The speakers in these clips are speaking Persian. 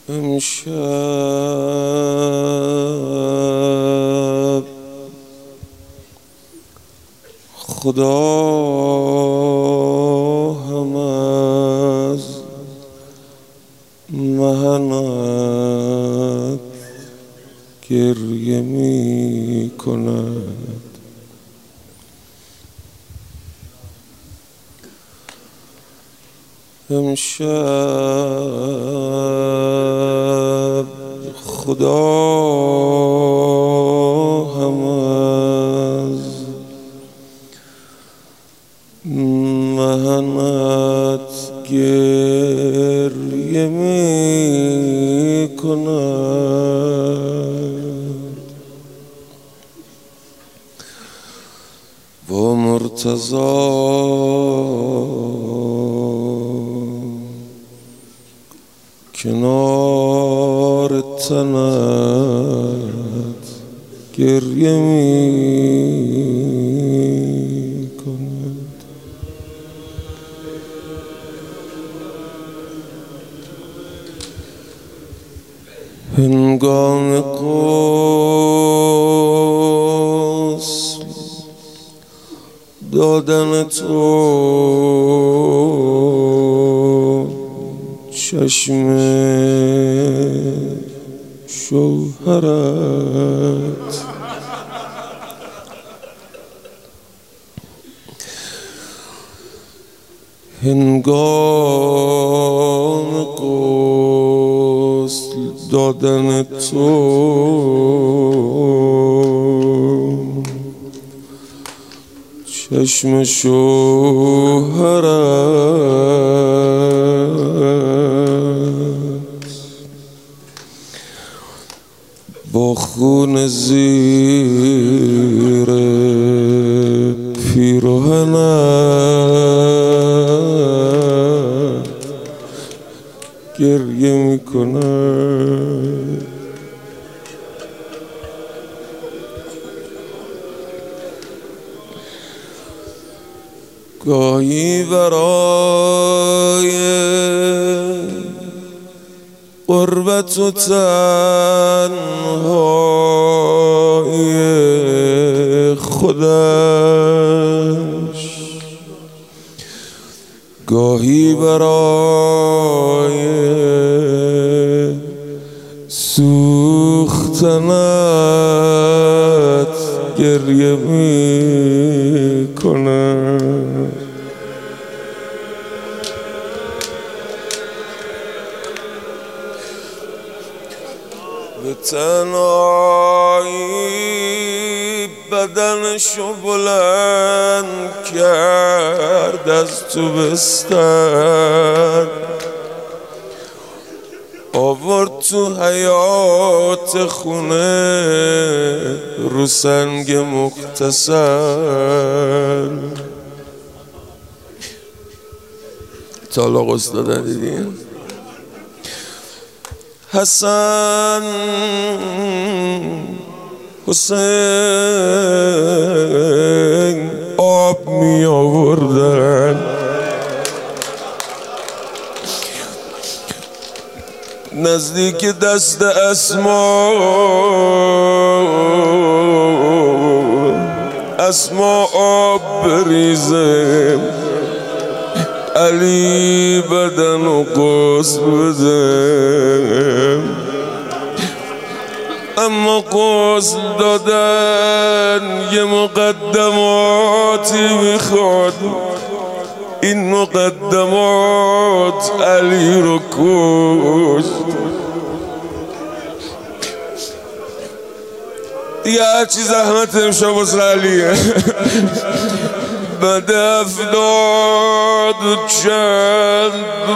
امشب خدا هم از محنت گریه می کند. امشب خدا هم از محنت گریه می کند. با مرتضی کنار تنت گریه می کند. هنگام غسل دادن تو چشم شوهرت هنگام غسل دادن تو چشم شوهرت با خون زیر پیراهنت گریه میکند. گاهی برای غربت و تنهایی خودش، گاهی برای سوختنت گریه می کند. به تنهایی بدنشو بلند کرد از تو بستر، آورد تو حیاط خونه رو سنگ مختصر. طلاق استادن دیدین؟ حسن حسین آب می آوردن، نزدیک دست اسما آب بریزه، علی بدن و غسل بده. اما غسل دادن یه مقدماتی میخواد، این مقدمات علی رو کشت. دیگه هرچی زحمت امشب واسه علیه. بعد 70 چند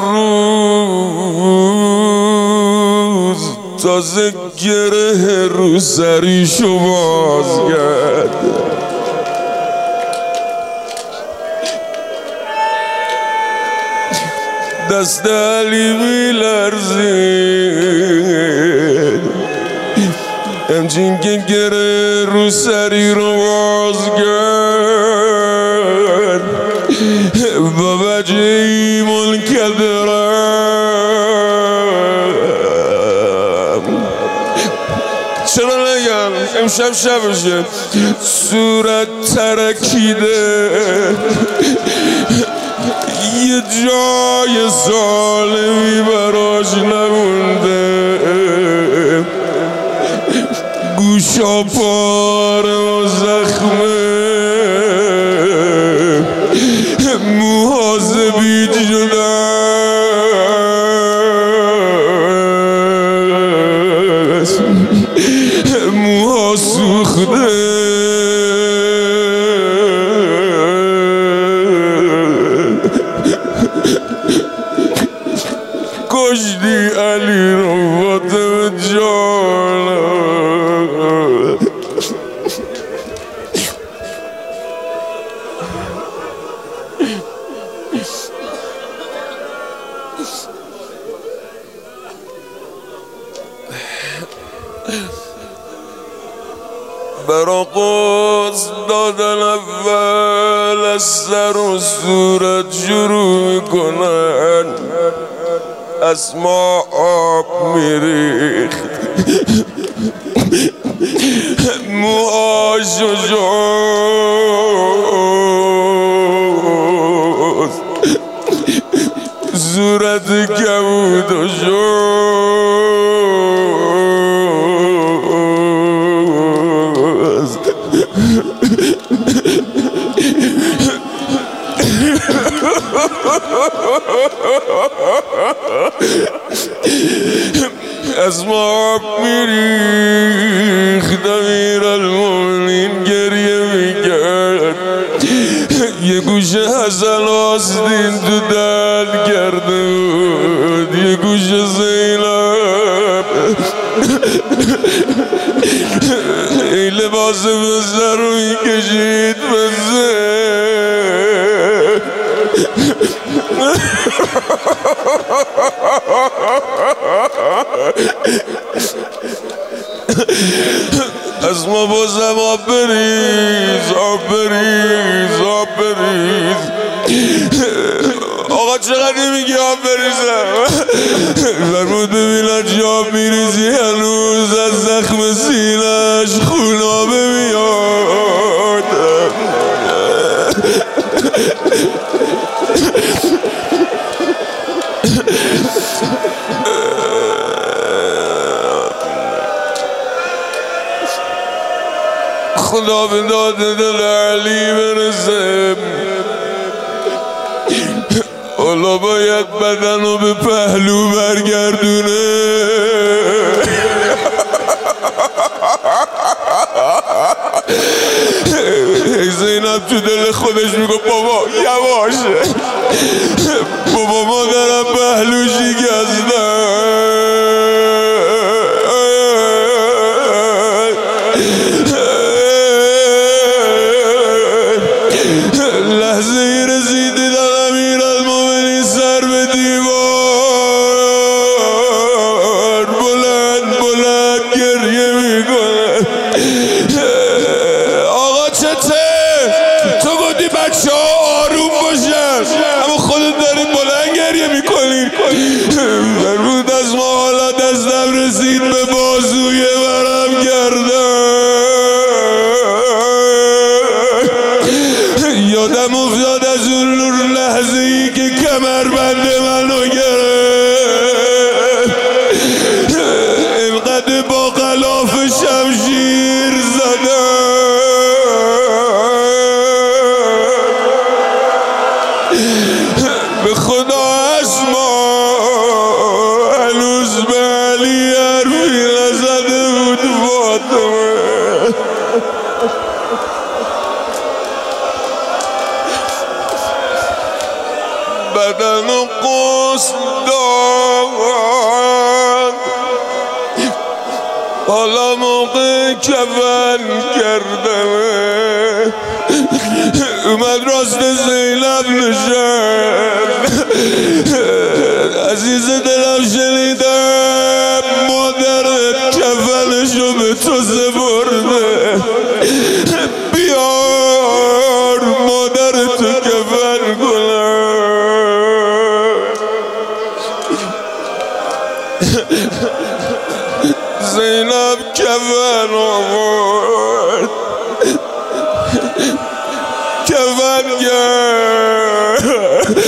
روز تازه گره رو سریشو باز کرد. دست علی می لرزید، همچین که گره رو سری رو باز کرد. بابا جی ملک درم امشب شبشه صورت ترکیده یه جای سالمی براش نمونده گوشا پاره و زخمه موها زبید شده موها سوخته کشتی علی رو فاطمه جانم برا قدس دادن اول از سر و صورت شروع میکنن از ما آب میریخت موهاش و جوز صورت کبود و جوز از ما میریخت امیرالمومنین گریه میکرد یه گوشه حسن آستین تو دل کرده بود یه گوشه زینب ای لباس بزر رو میکشید بزر از ما بازم آب بریز آب بریز آب بریز آقا چقدر میگی آب بریزم فرمود ببینن چه آب میریزی هنوز از زخم سینش خون آبه میاد خدا به داد دل علی برسه حالا باید بدن رو به پهلو برگردونه زینب تو دل خودش میگه بابا یواش بابا مادرم پهلو شکسته لحظه رسید دیدم امیرالمومنین سر به دیوار بلند بلند گریه میکنه آقا چته تو گفتی بچه ها آروم باشن اما خودت داری بلند گریه میکنی فرمود از ما حالا دستم رسید به بازوی ورم گردن یادم افتاد از اون لحظه ای که کمربند منو گرفت اینقدر با غلاف شمشیر زدم به خدا اسما هنوز به علی حرفی نزده بود فاطمه بدن و قصد داد حالا موقع کفن کردمه اومد راست زینب نشد عزیز دلم شنیدم مادرت کفنشو به تو سپرده بیار مادرتو کفن کنم زینب کفن آورد کفن کرد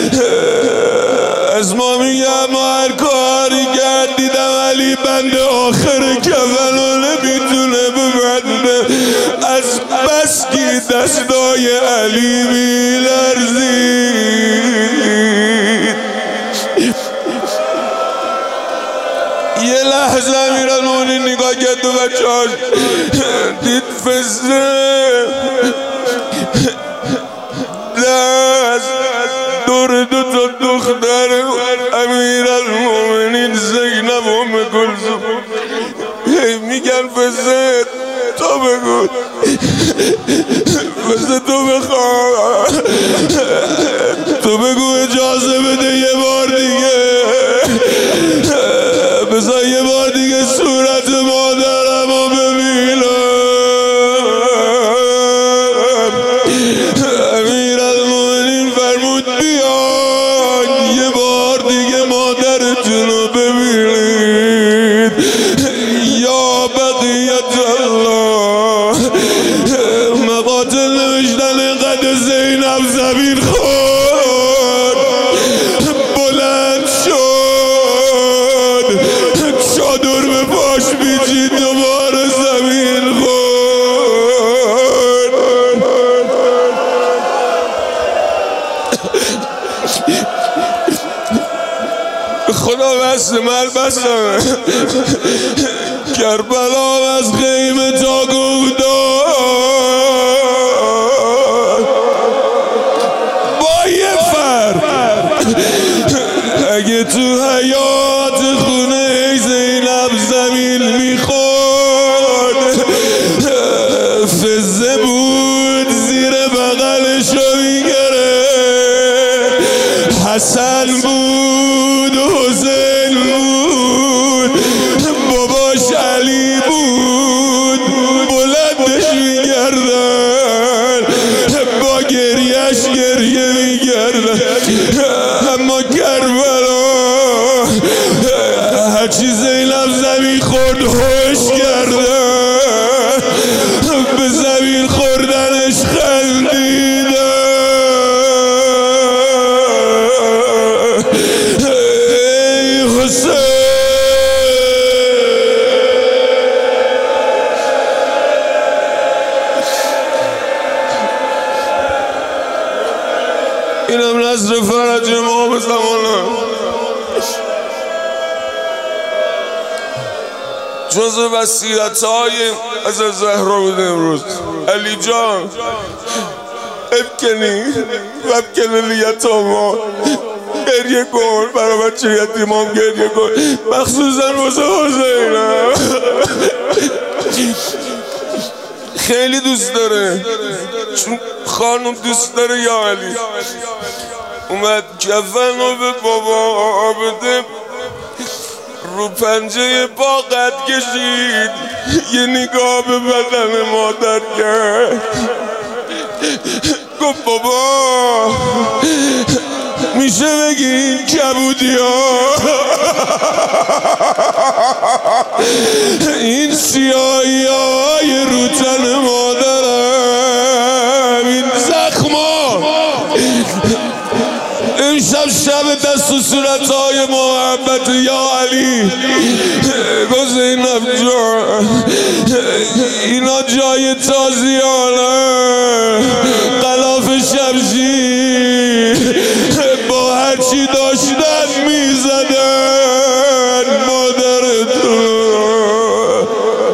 از ما میگم هر کاری کردیدم ولی بند آخر کفن رو نمیتونه ببنده از بس که دستای علی میلرزید یه لحظه امیرالمومنین نگاه کرد تو بچه‌هاش دید فزه دست دور دو تا دختر امیرالمومنین زینب و ام کلثوم میگن فزه تو بگو فزه تو بخواه تو بگو اجازه بده یه بار دیگه بذار یه بار دیگه صورت مادرم رو ببینم امیرالمومنین فرمود بیان یه بار دیگه مادرتون رو ببینید یا بقیت الله مقاتل نوشتن قد زینب زمین خورد بلند شد چادر به پاش بیچید دوباره زمین خورد خدا بس من بسم کربلا از خیمه تا گفتار با یه فرق اگه تو حیات خونه زینب زمین میخورد فزه بود زیر بغلشو میگره حسن بود حسین بود باباش علی بود بلندش میگردن با گریهش گریه میگردن اما کربلا هرچی زینب زمین خورد هوش کردن به زمین خوردنش خندیدن ای حسین اینم نصر فرج ما به زمانه جز وصیت‌های از زهرا بود امروز علی جان ابکنی و ابکن الیتاما گریه کن برای بچه یتیمان گریه کن مخصوصا واسه حسینم خیلی دوست داره چون خانم دوست داره یا علی اومد کفن رو به بابا بده رو پنجه پا قد کشید یه نگاه به بدن مادر کرد گفت بابا میشه بگی این کبودی ها این سیاهی های رو تن مادرم این زخما امشب شب دست و صورتهای محبت یا علی گو زینب جان اینا جای تازیانه غلاف شمشیر با هرچی داشتن میزدن مادرتون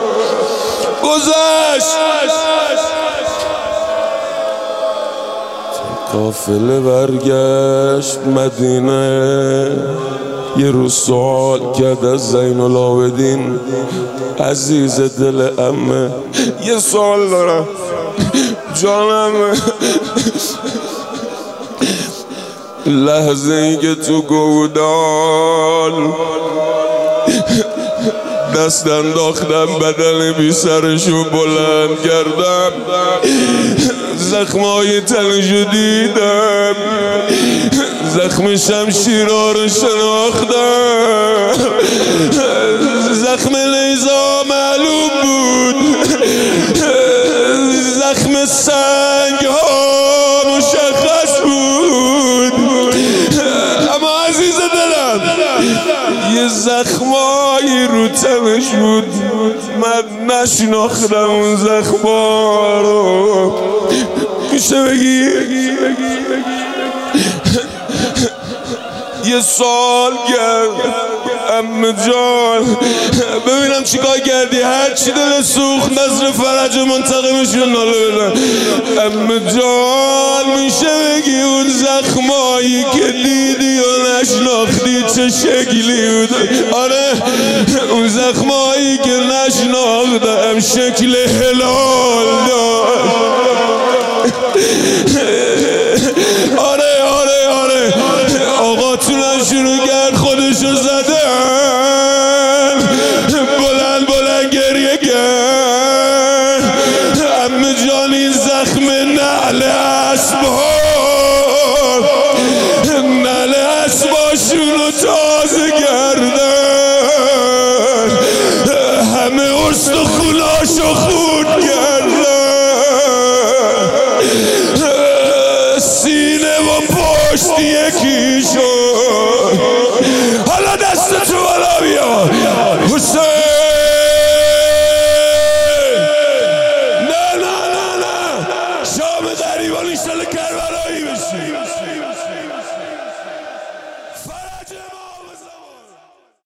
گذشت قافله برگشت مدینه یه روز سوال کرد از زین العابدین عزیز دل عمه یه سوال دارم جانم لحظه ای که تو گودال دست انداختم بدن بی سرشو بلند کردم زخمای تنشو دیدم زخم شمشیرها رو شناختم زخم یه زخمایی رو تنش بود، من نشناختم اون زخما رو. میشه بگی یه سال کرد عمه جان، ببینم چیکار کردی، هر چی دل سوخت نظر فرج منتقمش رو ناله بدن. عمه جان میشه بگی اون زخمایی که دیدی و نشناختی چه شکلی بود؟ آره اون زخمایی که نشناختم شکل هلال داشت. آره آره آره آقاتونم شروع کرد خودشو زدن، بلند بلند گریه کرد. عمه جان این زخم نعل اسباشونو تازه کردن، همه استخوناشو خورد کردن، سینه و پشت یکی